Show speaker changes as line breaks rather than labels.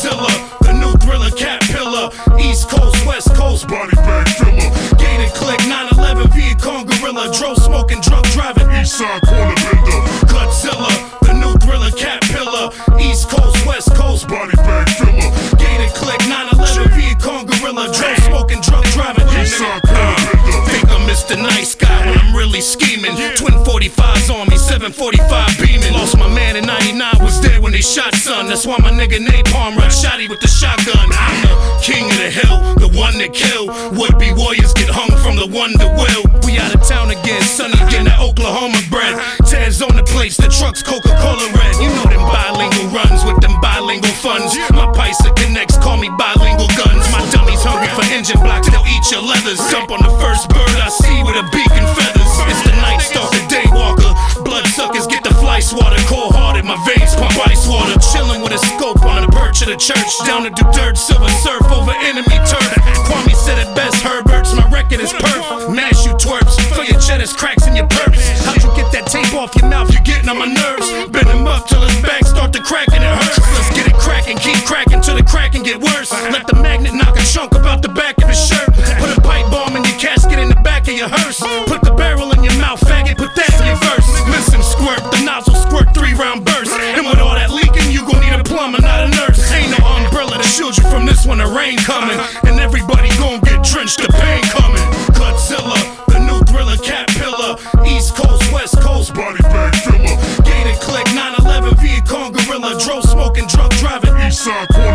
Godzilla, the new thriller, cat pillar. East Coast, West Coast, body bag filler. Gated click, 911, Viacom gorilla. Drove smoking, drunk driving, east side corner bender. Godzilla, the new thriller, cat pillar. East Coast, West Coast, body bag filler. Gated click, 911, Viacom gorilla. Drove smoking, drunk driving, east side corner bender. Think I'm Mr. Nice Guy when I'm really scheming. Twin 45s on me, 745 beaming. Lost my man in 99, was there when they shot son. That's why my nigga Napalm run shotty with the shotgun. I'm the king of the hill, the one that kill. Would-be warriors get hung from the one that will. We out of town again, sunny again, that Oklahoma bread. Taz on the plates, the truck's Coca-Cola red. You know them bilingual runs with them bilingual funds. My Paisa connects, call me bilingual guns. My dummy's hungry for engine blocks, they'll eat your leathers. Jump on the first bird I see with a beak and feathers. It's the night stalker, day walker. Bloodsuckers get the fly swatter. Cold hearted, my veins pump ice water. Chilling with a scope on the perch of the church. Down to do dirt, silver surf over enemy turf. Kwame said it best, Herberts, my record is perf. Mash you twerps, for your cheddars, cracks in your perps. How'd you get that tape off your mouth? You're getting on my nerves. Bend him up till his back start to crack and it hurts. Let's get it cracking, keep cracking till the cracking get worse. Let the magnet knock a chunk about the back of his shirt. Put a pipe bomb in your casket in the back of your hearse. Put the barrel in your mouth, faggot, put that in your verse. Listen, squirt, the nozzle squirt 3-round burst. And with all that leaking, you gon' need a plumber, not a nurse. Ain't no umbrella to shield you from this when the rain coming. And everybody gon' get drenched, the pain coming. Godzilla, the new thriller, cat pillar. East Coast, West Coast, body bag filler. Gated click, 911, Viacom gorilla. Drove smoking, drunk driving, east side corner.